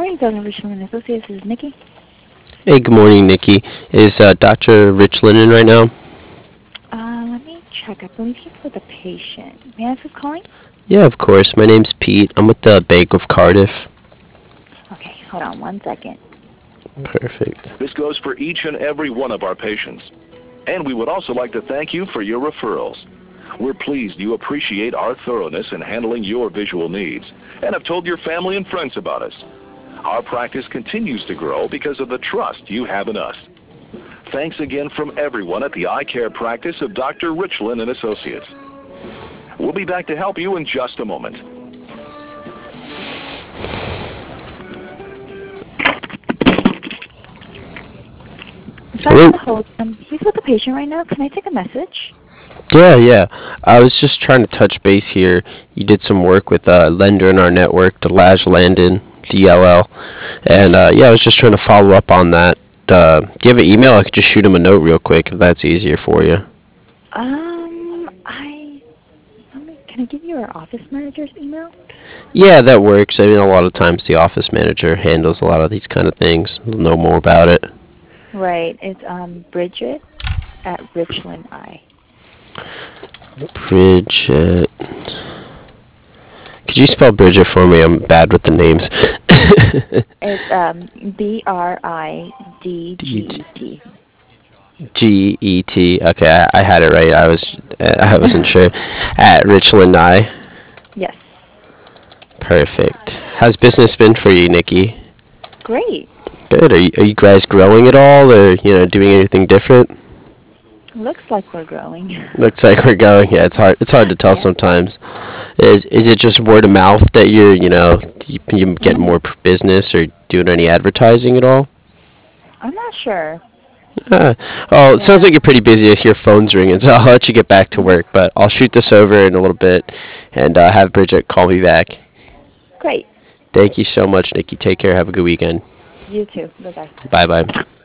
morning, Dr. Richland Associates. This is Nikki. Hey, good morning, Nikki. Is Dr. Richland in right now? Let me check. I believe he's with a patient. May I ask who's calling? Yeah, of course. My name's Pete. I'm with the Bank of Cardiff. Okay, hold on 1 second. Perfect. This goes for each and every one of our patients. And we would also like to thank you for your referrals. We're pleased you appreciate our thoroughness in handling your visual needs and have told your family and friends about us. Our practice continues to grow because of the trust you have in us. Thanks again from everyone at the eye care practice of Dr. Richland and Associates. We'll be back to help you in just a moment. Sorry for the hold. He's with a patient right now. Can I take a message? Yeah. I was just trying to touch base here. You did some work with a lender in our network, Delage Landon, DLL. And I was just trying to follow up on that. Do you have an email? I could just shoot him a note real quick if that's easier for you. Can I give you our office manager's email? Yeah, that works. I mean, a lot of times the office manager handles a lot of these kind of things. They'll know more about it. Right. It's Bridget at Richland Eye. Bridget. Could you spell Bridget for me? I'm bad with the names. It's Bridget. Get. Okay, I had it right. I wasn't sure. At Richland Eye. Yes. Perfect. How's business been for you, Nikki? Great. Good. Are you guys growing at all, or doing anything different? Looks like we're growing. Looks like we're going. Yeah, it's hard to tell sometimes. Is it just word of mouth that you get more business, or doing any advertising at all? I'm not sure. It sounds like you're pretty busy if your phone's ringing, so I'll let you get back to work. But I'll shoot this over in a little bit and have Bridget call me back. Great. Thank you so much, Nikki. Take care. Have a good weekend. You too. Bye-bye. Bye-bye.